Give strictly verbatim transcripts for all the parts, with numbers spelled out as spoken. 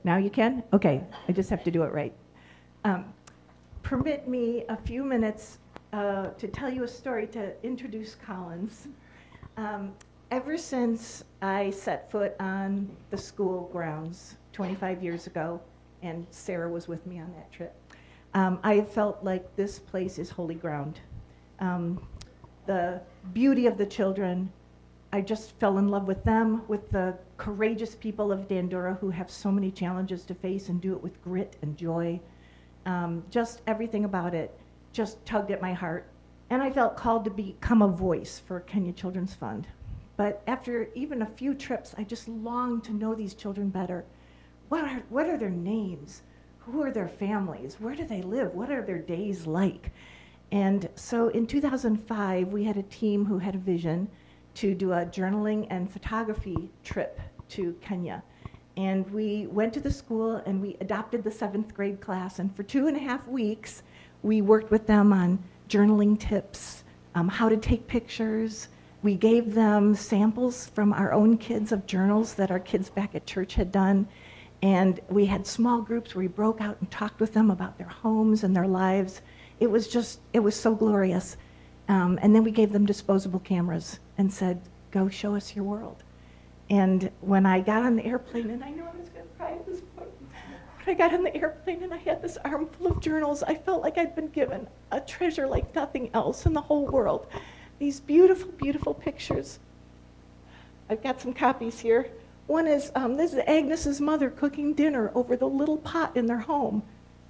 Now you can? Okay, I just have to do it right. Um, permit me a few minutes uh, to tell you a story to introduce Collins. Um, ever since I set foot on the school grounds twenty-five years ago, and Sarah was with me on that trip, um, I felt like this place is holy ground. Um, the beauty of the children, I just fell in love with them, with the courageous people of Dandura who have so many challenges to face and do it with grit and joy. Um, just everything about it just tugged at my heart. And I felt called to become a voice for Kenya Children's Fund. But after even a few trips, I just longed to know these children better. What are, what are their names? Who are their families? Where do they live? What are their days like? And so in two thousand five, we had a team who had a vision to do a journaling and photography trip to Kenya. And we went to the school and we adopted the seventh grade class. And for two and a half weeks, we worked with them on journaling tips, um, how to take pictures. We gave them samples from our own kids of journals that our kids back at church had done. And we had small groups where we broke out and talked with them about their homes and their lives. It was just, it was so glorious. Um, and then we gave them disposable cameras and said, go show us your world. And when I got on the airplane, and I know I was going to cry at this point, when I got on the airplane and I had this armful of journals, I felt like I'd been given a treasure like nothing else in the whole world. These beautiful, beautiful pictures. I've got some copies here. One is, um, this is Agnes's mother cooking dinner over the little pot in their home.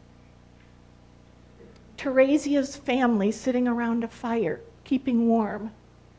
Terezia's family sitting around a fire, keeping warm.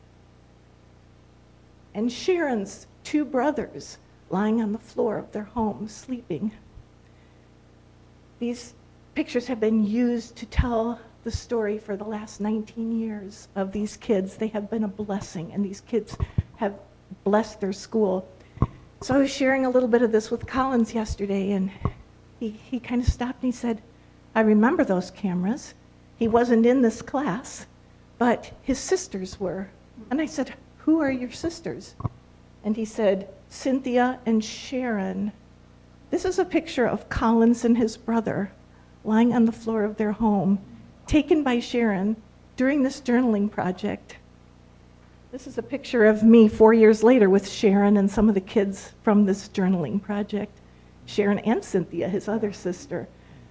And Sharon's two brothers lying on the floor of their home, sleeping. These pictures have been used to tell the story for the last nineteen years of these kids. They have been a blessing, and these kids have blessed their school. So I was sharing a little bit of this with Collins yesterday, and he, he kind of stopped and he said, I remember those cameras. He wasn't in this class, but his sisters were. And I said, who are your sisters? And he said, Cynthia and Sharon. This is a picture of Collins and his brother lying on the floor of their home, taken by Sharon during this journaling project. This is a picture of me four years later with Sharon and some of the kids from this journaling project. Sharon and Cynthia, his other sister.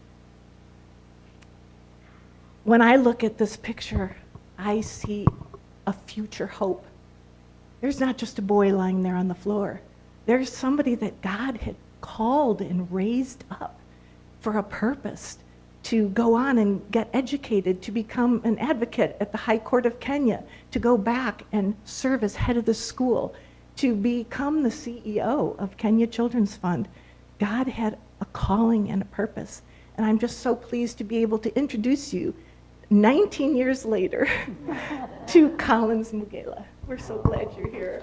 When I look at this picture, I see a future hope. There's not just a boy lying there on the floor. There's somebody that God had called and raised up for a purpose to go on and get educated, to become an advocate at the High Court of Kenya, to go back and serve as head of the school, to become the C E O of Kenya Children's Fund. God had a calling and a purpose. And I'm just so pleased to be able to introduce you nineteen years later to Collins Mugela. We're so glad you're here.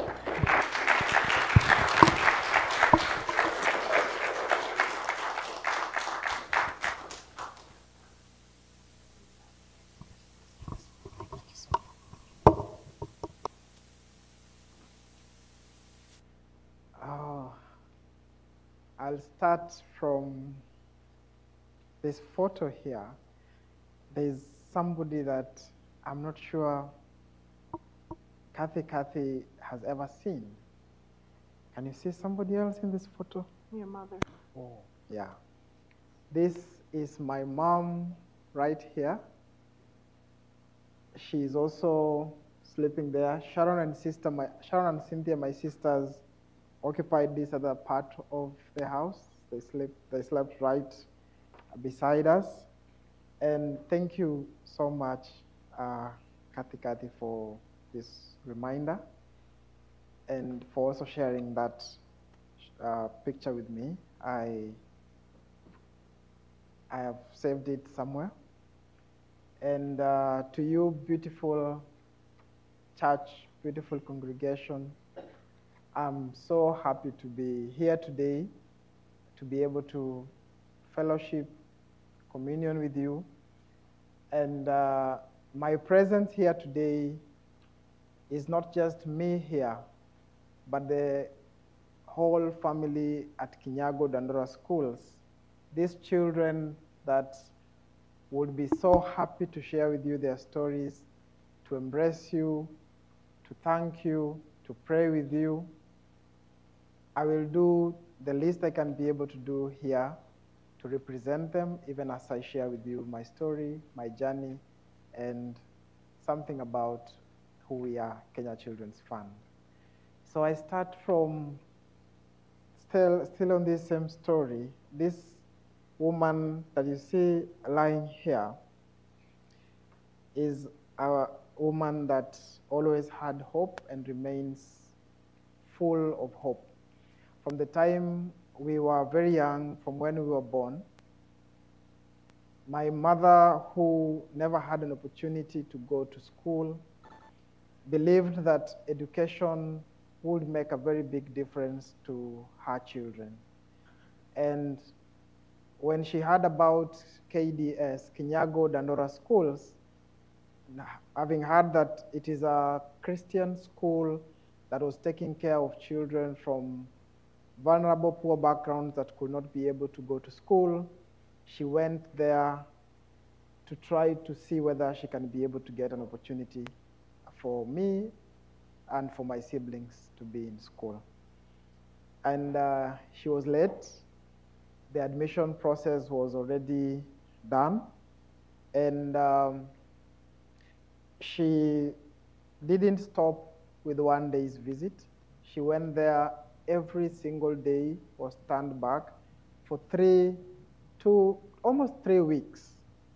Oh, I'll start from this photo here. There's somebody that I'm not sure Kathy Kathy has ever seen. Can you see somebody else in this photo? Your mother. Oh, yeah. This is my mom right here. She's also sleeping there. Sharon and sister, my Sharon and Cynthia, my sisters, occupied this other part of the house. They slept, they slept right beside us. And thank you so much, uh, Kathy Kathy, for this reminder and for also sharing that uh, picture with me. I, I have saved it somewhere. And uh, to you, beautiful church, beautiful congregation, I'm so happy to be here today, to be able to fellowship, communion with you. And uh, my presence here today is not just me here, but the whole family at Kinyago Dandora schools, these children that would be so happy to share with you their stories, to embrace you, to thank you, to pray with you. I will do the least I can be able to do here to represent them, even as I share with you my story, my journey, and something about who we are, Kenya Children's Fund. So I start from still, still on this same story. This woman that you see lying here is a woman that always had hope and remains full of hope. From the time we were very young, from when we were born, my mother, who never had an opportunity to go to school, believed that education would make a very big difference to her children. And when she heard about K D S, Kinyago Dandora Schools, having heard that it is a Christian school that was taking care of children from vulnerable, poor backgrounds that could not be able to go to school, she went there to try to see whether she can be able to get an opportunity for me and for my siblings to be in school. And uh, she was late. The admission process was already done. And um, she didn't stop with one day's visit. She went there every single day, was turned back for three, two, almost three weeks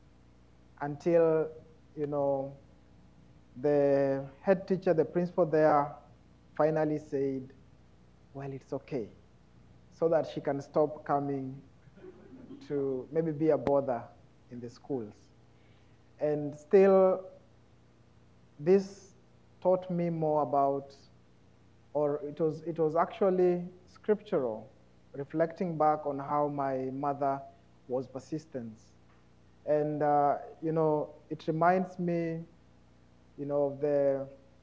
until, you know, the head teacher, the principal there, finally said, well, it's okay, so that she can stop coming to maybe be a bother in the schools. And still, this taught me more about, or it was, it was actually scriptural, reflecting back on how my mother was persistent. And, uh, you know, it reminds me, you know, of the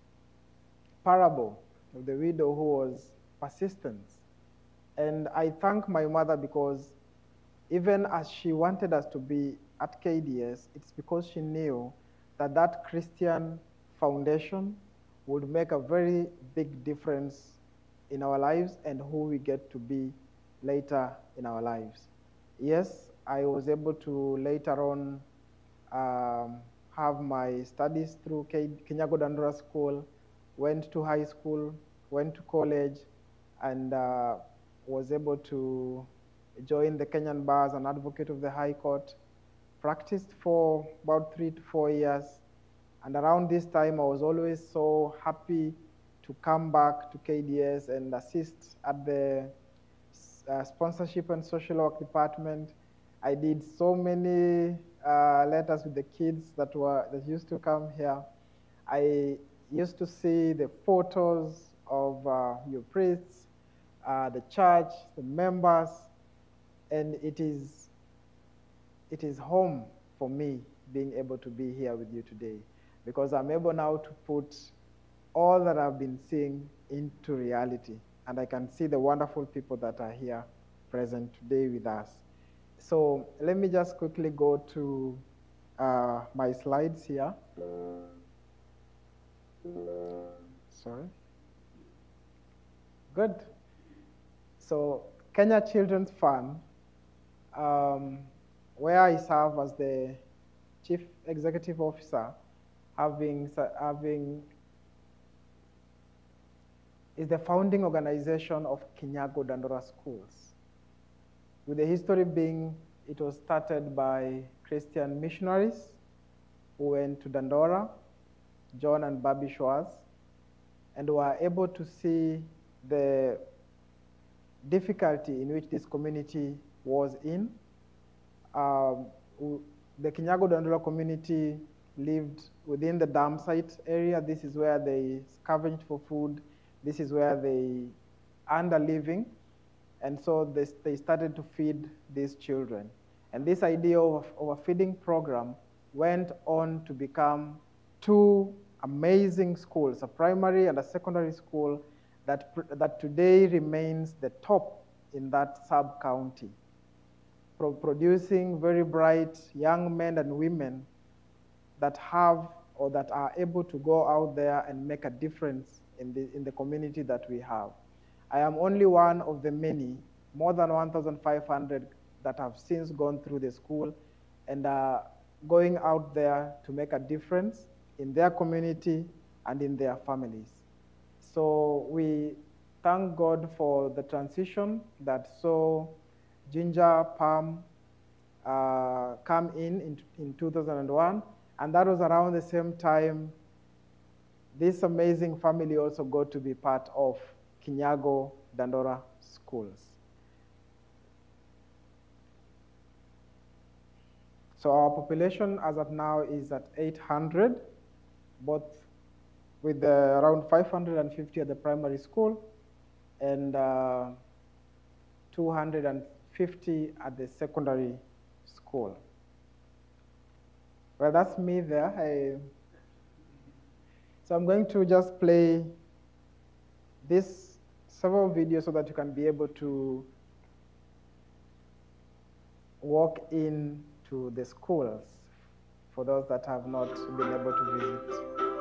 parable of the widow who was persistent. And I thank my mother because even as she wanted us to be at K D S, it's because she knew that that Christian foundation would make a very big difference in our lives and who we get to be later in our lives. Yes, I was able to later on um, have my studies through Kinyago Dandora School, went to high school, went to college, and uh, was able to join the Kenyan Bar as an advocate of the High Court, practiced for about three to four years. And around this time, I was always so happy to come back to K D S and assist at the uh, sponsorship and social work department. I did so many uh, letters with the kids that were that used to come here. I used to see the photos of uh, your priests, uh, the church, the members, and it is, it is home for me being able to be here with you today, because I'm able now to put all that I've been seeing into reality, and I can see the wonderful people that are here present today with us. So let me just quickly go to uh, my slides here. Sorry. Good. So Kenya Children's Fund, um, where I serve as the Chief Executive Officer, having, having is the founding organization of Kinyago Dandora Schools, with the history being it was started by Christian missionaries who went to Dandora, John and Bobby Schwartz, and were able to see the difficulty in which this community was in. Um, the Kinyago Dandora community lived within the dam site area. This is where they scavenged for food. This is where they earned a living. And so they, they started to feed these children. And this idea of, of a feeding program went on to become two amazing schools, a primary and a secondary school that, that today remains the top in that sub-county, pro producing very bright young men and women that have or that are able to go out there and make a difference in the, in the community that we have. I am only one of the many, more than one thousand five hundred that have since gone through the school and are going out there to make a difference in their community and in their families. So we thank God for the transition that saw Ginger Palm uh, come in, in in two thousand one, and that was around the same time this amazing family also got to be part of Kinyago Dandora schools. So our population as of now is at eight hundred, both with uh, around five hundred fifty at the primary school and uh, two hundred fifty at the secondary school. Well, that's me there. I, so I'm going to just play this several videos so that you can be able to walk into the schools for those that have not been able to visit.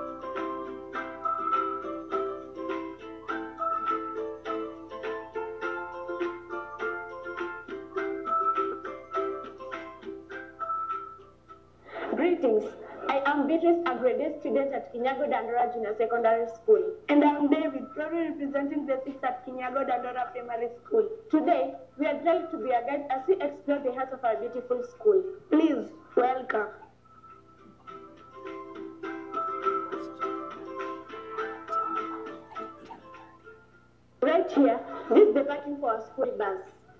Greetings. I am Beatrice, a grade eight student at Kinyago Dandora Junior Secondary School. And I'm David, proudly representing grade six at Kinyago Dandora Primary School. Today, we are thrilled to be a guide as we explore the heart of our beautiful school. Please, welcome. Right here, this is the parking for our school bus.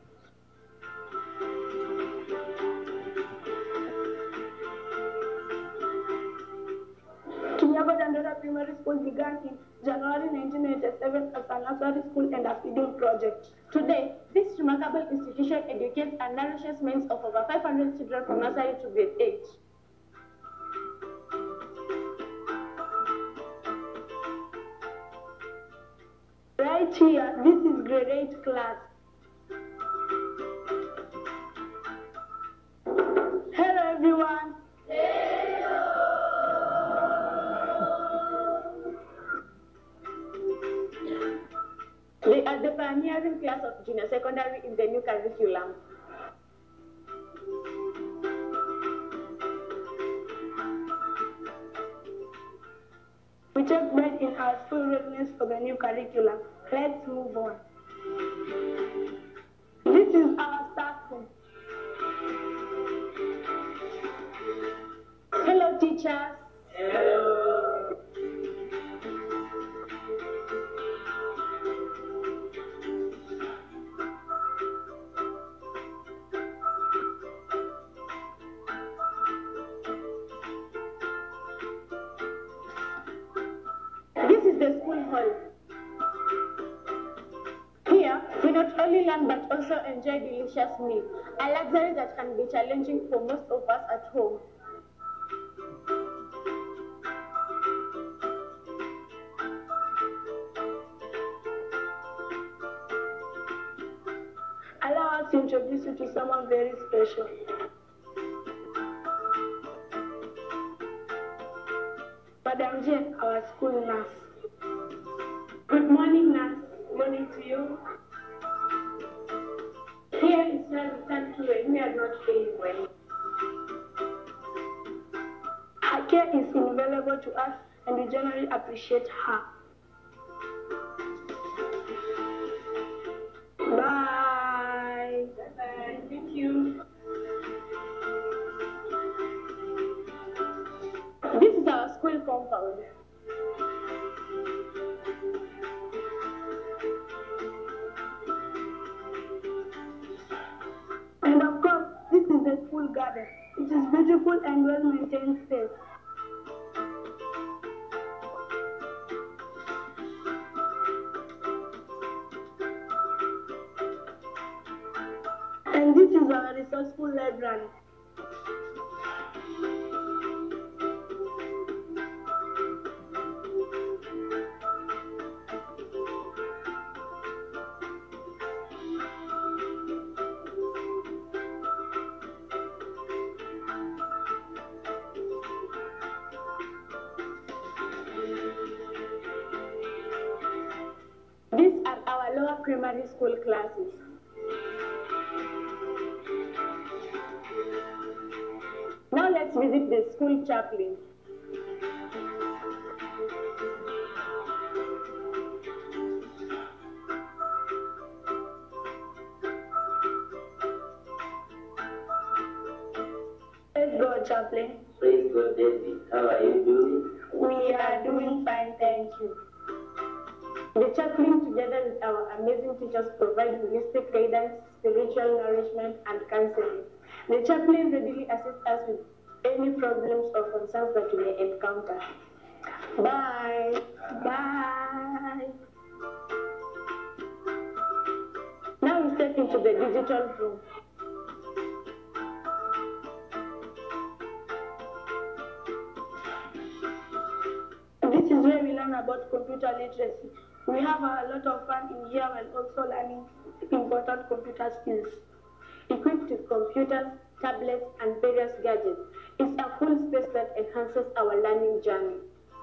Kinyago Dandora Primary School began in January nineteen eighty-seven as a nursery school and a feeding project. Today, this remarkable institution educates and nourishes millions of over five hundred children from nursery to grade eight. Right here, this is grade eight class. Hello everyone. They are the pioneering class of junior secondary in the new curriculum. We take pride in our full readiness for the new curriculum. Let's move on. This is our staff room. Hello, teachers. Hello. This is the school hall. Here, we not only learn but also enjoy delicious meal, a luxury that can be challenging for most of us at home. Allow us to introduce you to someone very special. Madam Jane, our school nurse. Good morning, nurse. Good morning to you. Here is where we turn to when we are not feeling well. Her care is invaluable to us, and we generally appreciate her. Bye. Bye-bye. Thank you. This is our school compound. And of course, this is the school garden. It is beautiful and well-maintained space. And this is our resourceful library. primary school classes. Now let's visit the school chaplain. Praise God, chaplain. Praise God, David. How are you doing? We are doing fine, thank you. The chaplain, together with our amazing teachers, provide holistic guidance, spiritual nourishment, and counseling. The chaplain readily assists us with any problems or concerns that we may encounter. Bye. Bye. Now we step into the digital room. This is where we learn about computer literacy. We have a lot of fun in here while also learning important computer skills. Equipped with computers, tablets, and various gadgets, it's a cool space that enhances our learning journey.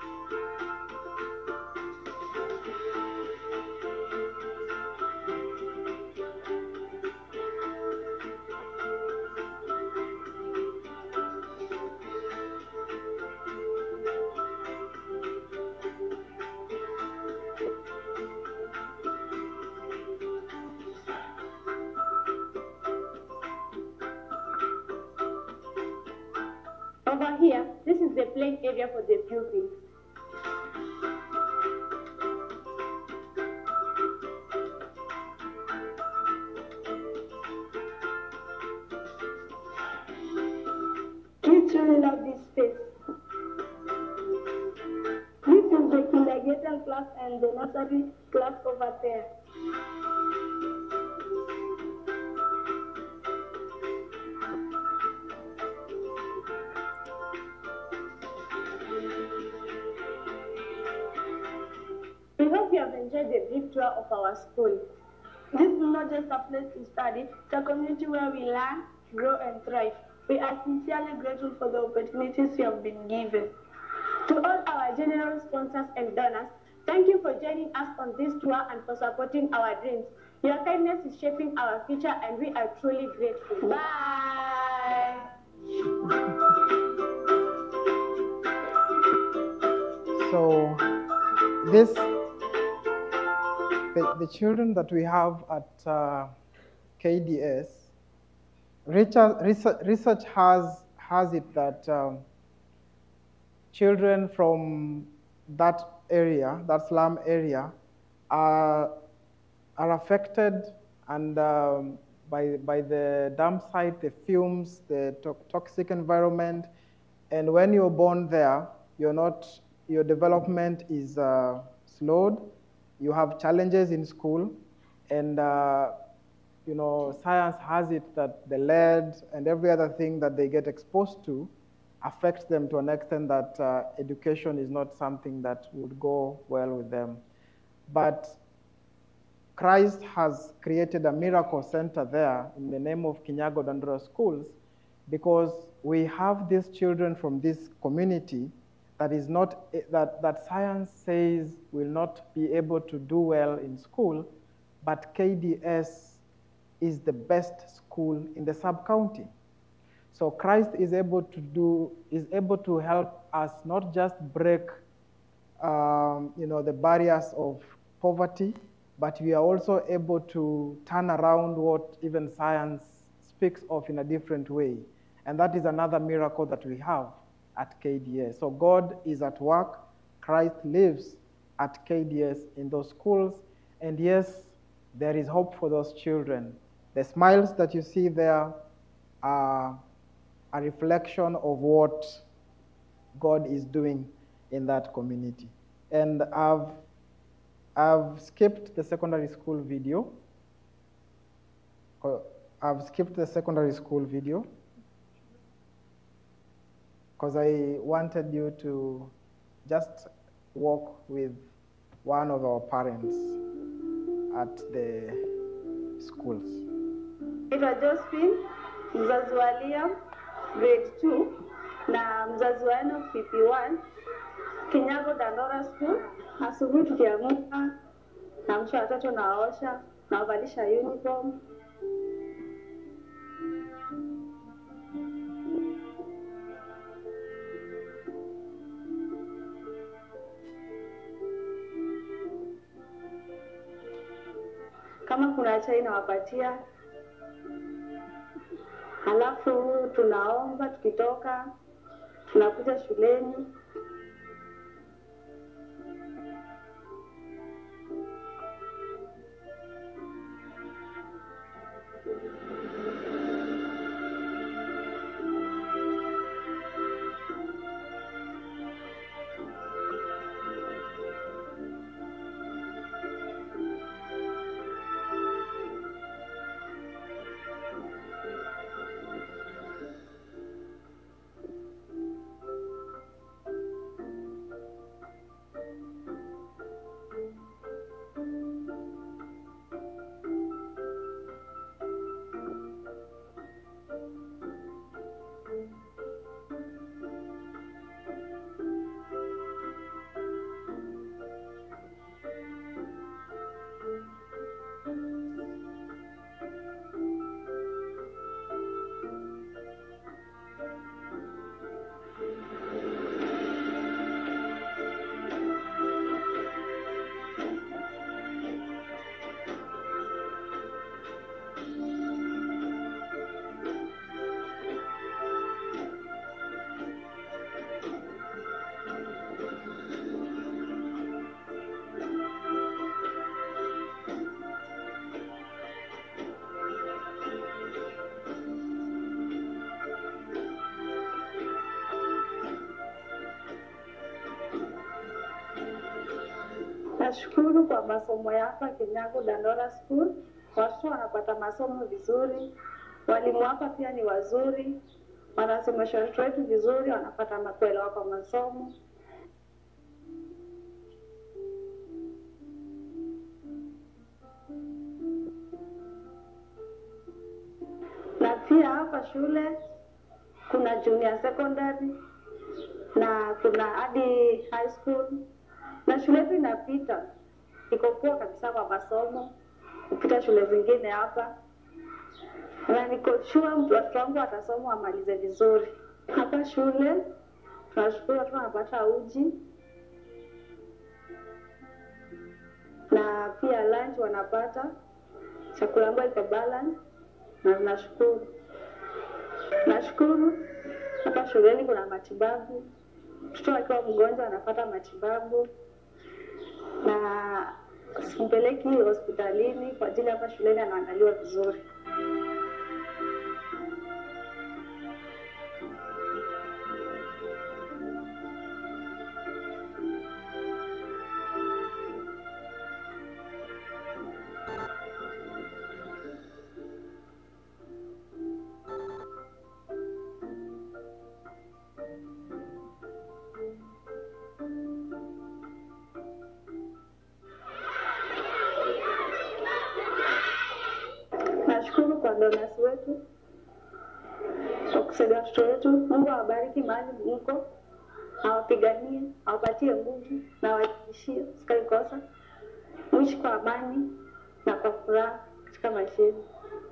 Over here, this is the playing area for the pupils. Kids really love this space. This is the kindergarten class and the nursery class over there. We hope you have enjoyed the brief tour of our school. This is not just a place to study, it's a community where we learn, grow, and thrive. We are sincerely grateful for the opportunities we have been given. To all our generous sponsors and donors, thank you for joining us on this tour and for supporting our dreams. Your kindness is shaping our future, and we are truly grateful. Bye. So this, the, the children that we have at uh, K D S, research, research has, has it that um, children from that area, that slum area, are, are affected and um, by, by the dump site, the fumes, the to toxic environment. And when you're born there, you're not, your development is uh, slowed. You have challenges in school. And uh, you know, science has it that the lead and every other thing that they get exposed to affects them to an extent that uh, education is not something that would go well with them. But Christ has created a miracle center there in the name of Kinyago Dandora Schools, because we have these children from this community that is not, that, that science says will not be able to do well in school, but K D S is the best school in the sub-county. So Christ is able to do, is able to help us not just break um, you know, the barriers of poverty, but we are also able to turn around what even science speaks of in a different way. And that is another miracle that we have at K D S. So God is at work. Christ lives at K D S in those schools. And yes, there is hope for those children. The smiles that you see there are a reflection of what God is doing in that community. And I've, I've skipped the secondary school video. I've skipped the secondary school video because I wanted you to just walk with one of our parents at the schools. Naitwa Josephine, mzazi wa Liam, grade two, na mzazi wa Enoch P P one, Kinyago Dandora School. Asubuhi tukiamka, naamsha watoto nawaosha, nawavalisha uniform. Kama kuna chai nawapatia. Halafu tunaomba tukitoka, tunakuja shuleni. Nashukuru kwa masomo ya hapa Kinyago Dandora School. Watoto wanapata masomo vizuri. Walimu hapa pia ni wazuri. Wanasomesha watoto wetu vizuri, wanapata kuelewa kwa masomo. Na pia hapa shule kuna junior secondary na kuna hadi high school. Na shule yetu inapita, iko poa kabisa kwa masomo, kupita shule zingine hapa. Na niko sure watoto wangu watasoma wamalize vizuri. Hapa shule, tunashukuru watu wanapata uji. Na pia lunch wanapata, chakula ambayo iko balance, na nashukuru. Nashukuru, hapa shuleni kuna matibabu. Mtoto akiwa mgonjwa anapata matibabu. Na simpeleki hospitalini kwa ajili hapa shuleni anaangaliwa vizuri. Nashukuru kwa donors wetu kwa kusaidia watoto wetu. Mungu awabariki mahali mko, awapiganie, awapatie nguvu na awahakikishie sikaikosa. Muishi kwa amani na kwa furaha katika maisha yenu.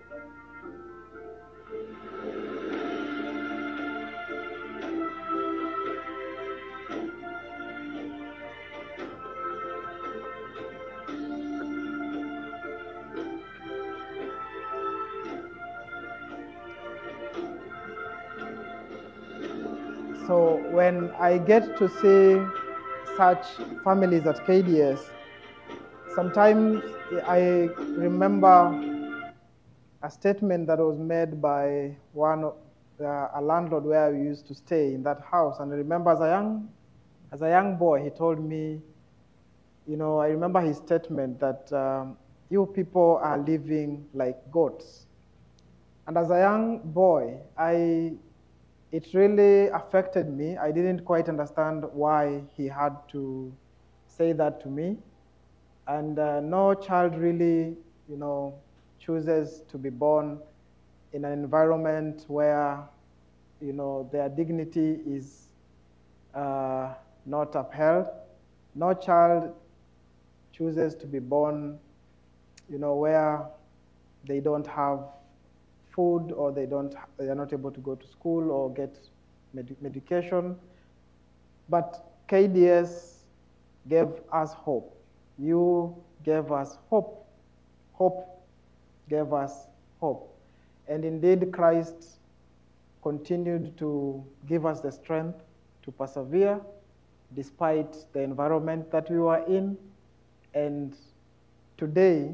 So when I get to see such families at K D S, sometimes I remember a statement that was made by one of uh, a landlord where we used to stay in that house. And I remember as a young, as a young boy, he told me, you know, I remember his statement that um, you people are living like goats. And as a young boy, I it really affected me. I didn't quite understand why he had to say that to me. And uh, no child really, you know, chooses to be born in an environment where, you know, their dignity is uh, not upheld. No child chooses to be born you know, where they don't have food or they don't, they are not able to go to school or get med medication. But K D S gave us hope. You gave us hope. Hope gave us hope. And indeed, Christ continued to give us the strength to persevere despite the environment that we were in. And today,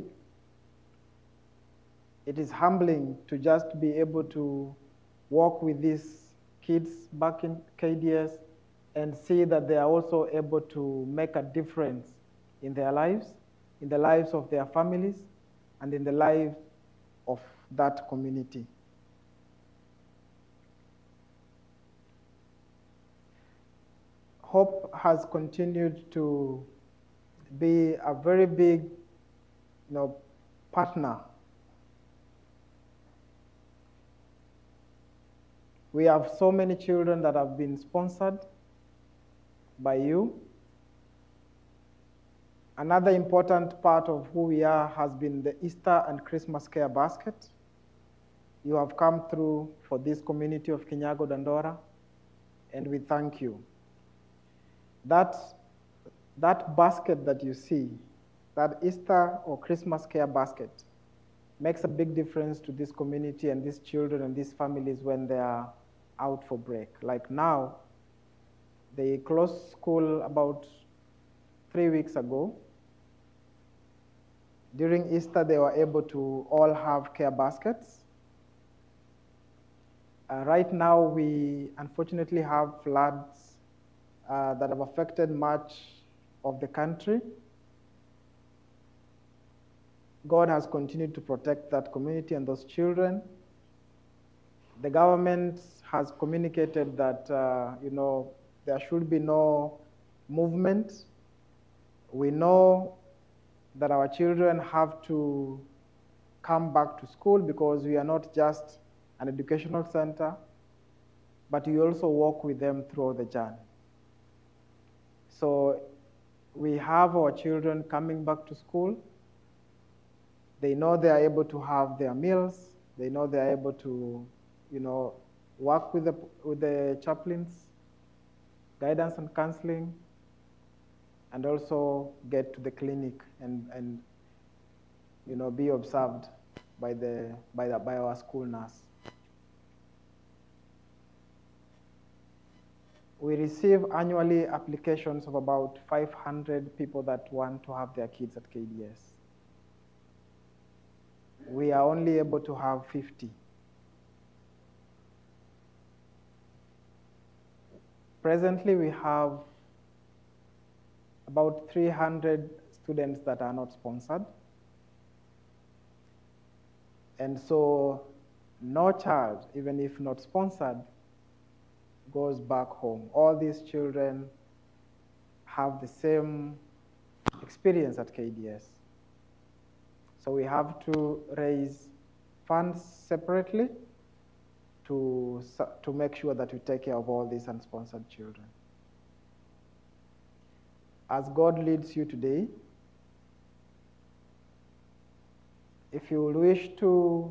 it is humbling to just be able to walk with these kids back in K D S and see that they are also able to make a difference in their lives, in the lives of their families, and in the life of that community. Hope has continued to be a very big, you know, partner. We have so many children that have been sponsored by you. Another important part of who we are has been the Easter and Christmas Care Basket. You have come through for this community of Kinyago Dandora, and we thank you. That, that basket that you see, that Easter or Christmas Care Basket, makes a big difference to this community and these children and these families when they are out for break. Like now, they closed school about three weeks ago. During Easter, they were able to all have care baskets. Uh, right now, we unfortunately have floods uh, that have affected much of the country. God has continued to protect that community and those children. The government has communicated that, uh, you know, there should be no movement. We know that our children have to come back to school because we are not just an educational center, but we also walk with them throughout the journey. So we have our children coming back to school. They know they are able to have their meals. They know they are able to, you know, work with the, with the chaplains, guidance and counseling, and also get to the clinic and, and you know, be observed by, the, by, the, by our school nurse. We receive annually applications of about five hundred people that want to have their kids at K D S. We are only able to have fifty. Presently, we have about three hundred students that are not sponsored. And so no child, even if not sponsored, goes back home. All these children have the same experience at K D S. So we have to raise funds separately to, to make sure that we take care of all these unsponsored children. As God leads you today, if you wish to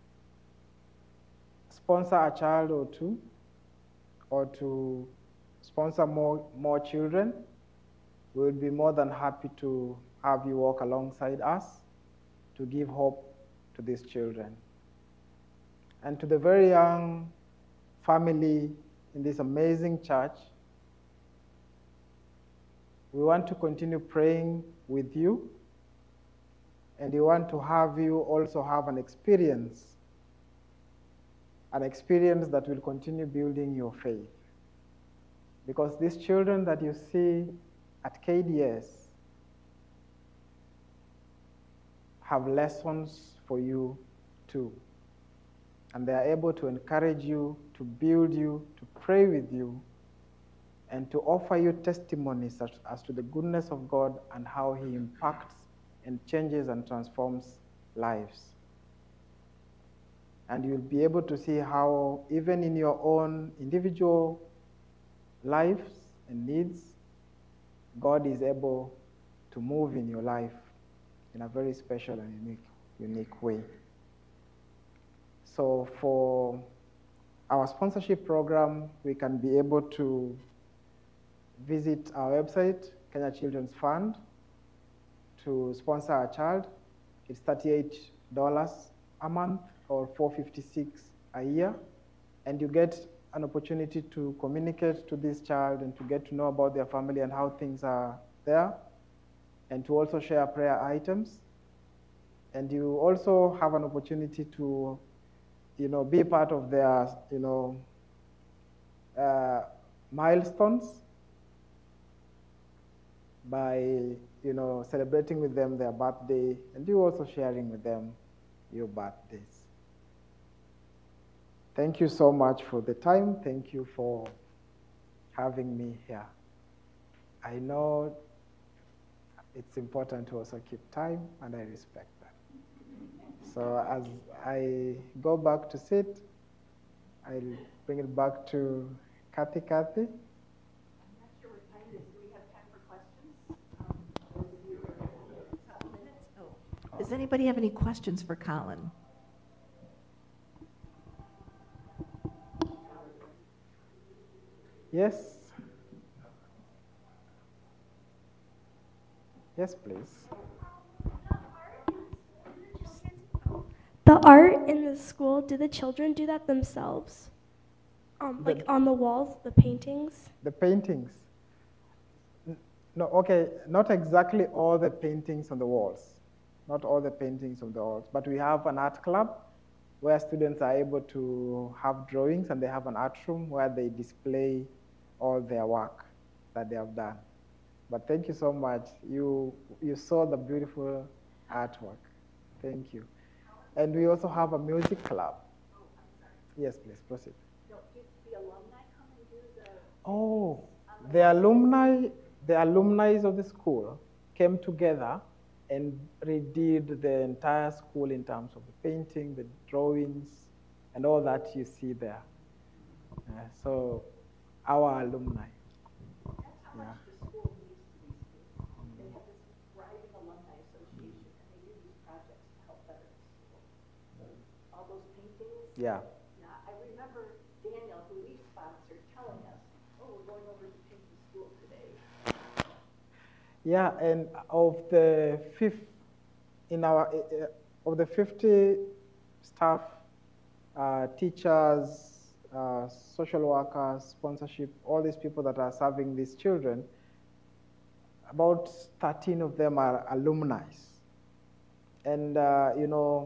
sponsor a child or two, or to sponsor more, more children, we will be more than happy to have you walk alongside us to give hope to these children. And to the very young family in this amazing church, we want to continue praying with you, and we want to have you also have an experience, an experience that will continue building your faith. Because these children that you see at K D S have lessons for you too. And they are able to encourage you, to build you, to pray with you, and to offer you testimonies as, as to the goodness of God and how He impacts and changes and transforms lives. And you'll be able to see how even in your own individual lives and needs, God is able to move in your life in a very special and unique, unique way. So for our sponsorship program, we can be able to visit our website, Kenya Children's Fund, to sponsor a child. It's thirty-eight dollars a month or four hundred fifty-six dollars a year. And you get an opportunity to communicate to this child and to get to know about their family and how things are there, and to also share prayer items. And you also have an opportunity to, you know, be part of their, you know, uh, milestones by, you know, celebrating with them their birthday, and you also sharing with them your birthdays. Thank you so much for the time. Thank you for having me here. I know it's important to also keep time, and I respect that. So as I go back to sit, I'll bring it back to Kathy. Kathy? I'm not sure what time it is. Do we have time for questions? Um, minutes? Oh. Does anybody have any questions for Colin? Yes? Yes, please. The art in the school, do the children do that themselves? Um, The- like on the walls, the paintings? The paintings. N- No, okay, not exactly all the paintings on the walls. Not all the paintings on the walls, but we have an art club where students are able to have drawings, and they have an art room where they display all their work that they have done. But thank you so much. You, you saw the beautiful artwork. Thank you. And we also have a music club. Oh, I'm sorry. Yes, please, proceed. No, did the alumni come and do the? Oh, the alumni, the alumni of the school came together and redid the entire school in terms of the painting, the drawings, and all that you see there. Uh, so, our alumni. That's how Yeah. much the school needs to these kids. They have this thriving alumni association, and they do these projects to help better the school. All those paintings. Yeah. Now, I remember Daniel, who we sponsored, telling us, oh, we're going over to paint the school today. Yeah, and of the fifth, in our, uh, of the fifty staff, uh, teachers, uh, social workers, sponsorship, all these people that are serving these children, about thirteen of them are alumni. And, uh, you know,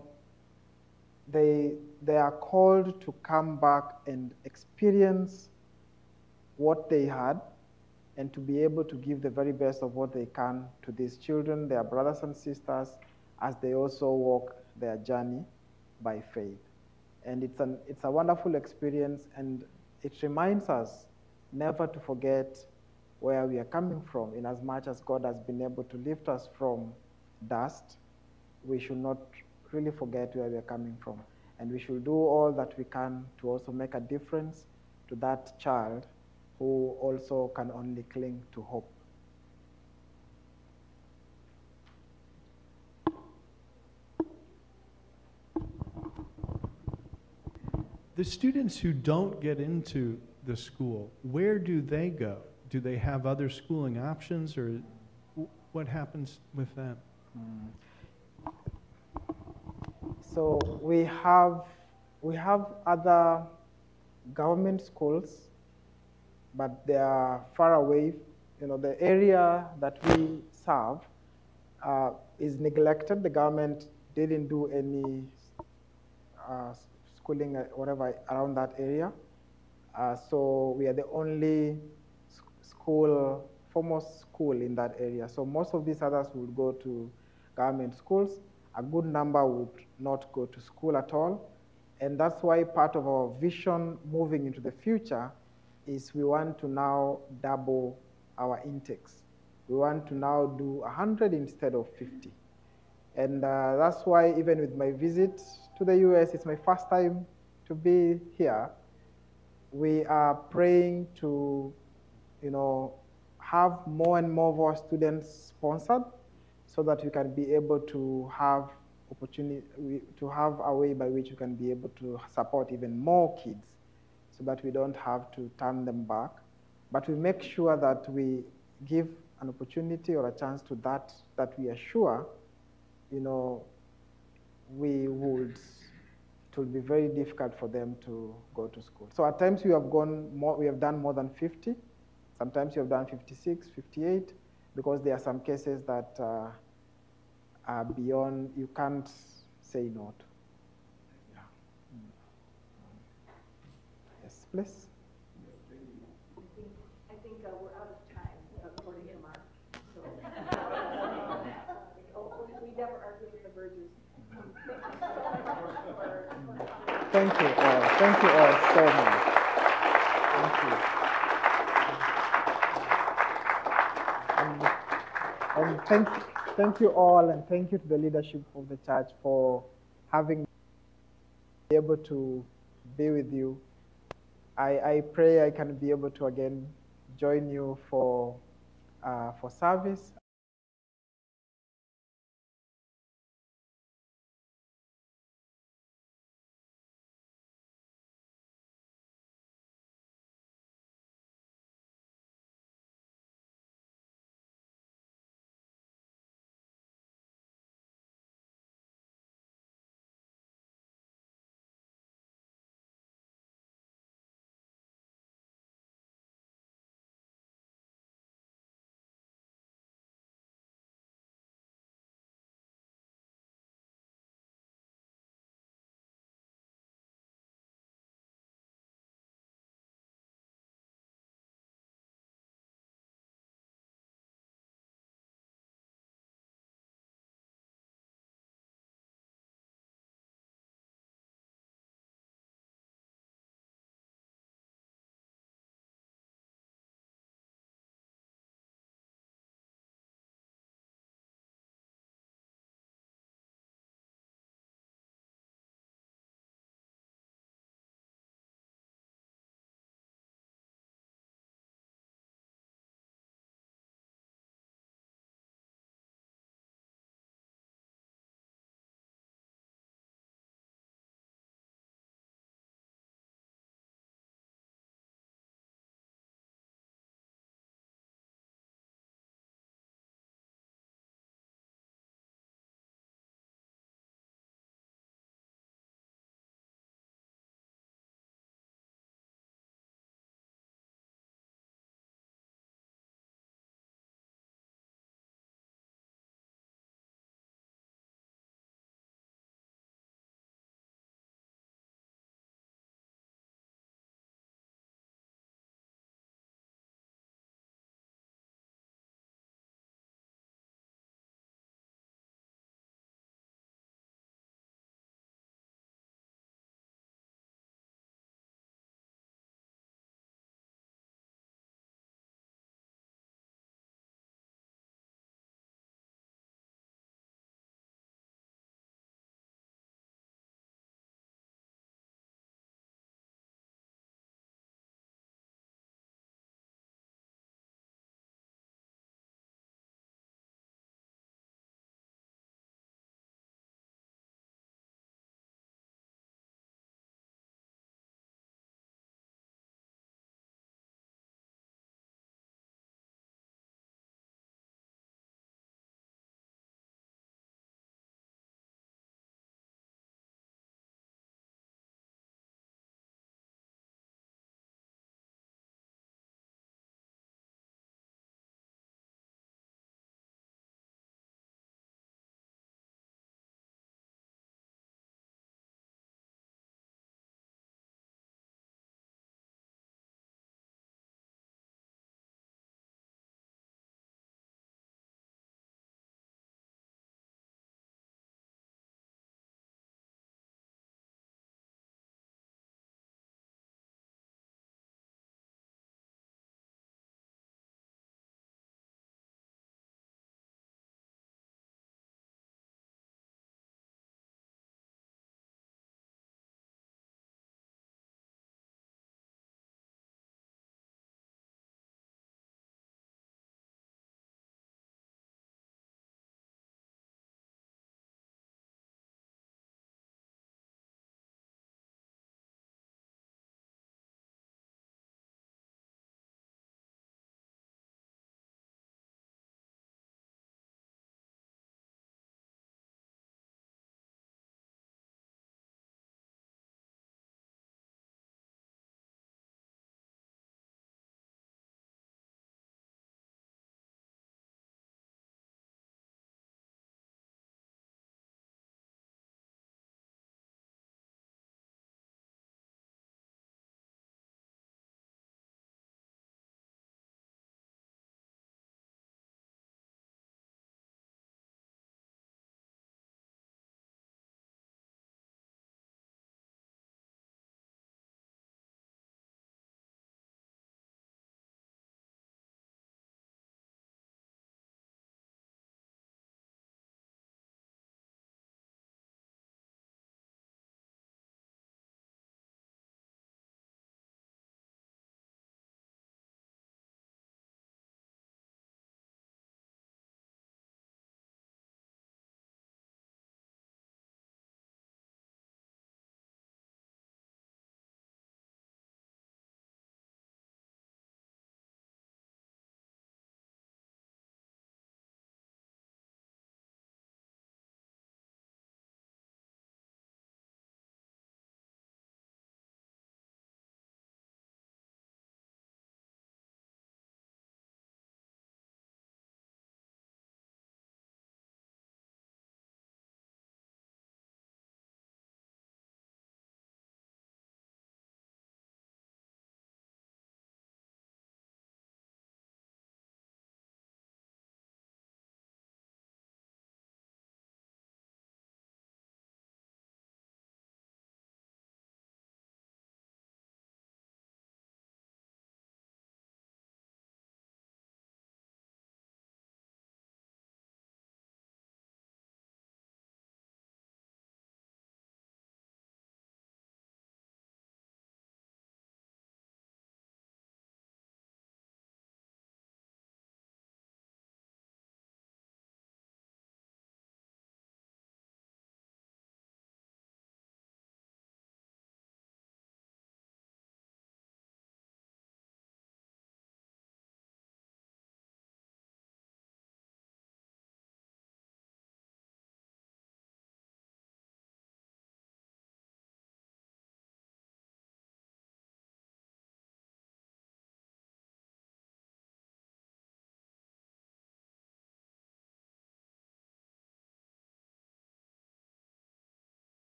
they, they are called to come back and experience what they had, and to be able to give the very best of what they can to these children, their brothers and sisters, as they also walk their journey by faith. And it's, an, it's a wonderful experience, and it reminds us never to forget where we are coming from. In as much as God has been able to lift us from dust, we should not really forget where we are coming from. And we should do all that we can to also make a difference to that child who also can only cling to hope. The students who don't get into the school, where do they go? Do they have other schooling options, or what happens with that? Mm. So we have, we have other government schools, but they are far away. You know, the area that we serve uh, is neglected. The government didn't do any uh, schooling, uh, whatever, around that area. Uh, so we are the only school, foremost school in that area. So most of these others would go to government schools. A good number would not go to school at all. And that's why part of our vision moving into the future is we want to now double our intakes. We want to now do one hundred instead of fifty. And uh, that's why even with my visit to the U S, it's my first time to be here. We are praying to, you know, have more and more of our students sponsored, so that we can be able to have opportunity, to have a way by which we can be able to support even more kids so that we don't have to turn them back. But we make sure that we give an opportunity or a chance to that, that we are sure, you know, we would, it will be very difficult for them to go to school. So at times we have gone more, we have done more than fifty. Sometimes we have done fifty-six, fifty-eight, because there are some cases that uh, are beyond, you can't say no to. Yeah. Mm. Yes, please. I think uh, we're out of time, according to Mark. So. Oh, we never argue with the Burgess. Thank you all. Thank you all so much. Thank you. And, and thank, thank you all, and thank you to the leadership of the church for having me able to be with you. I, I pray I can be able to again join you for, uh, for service.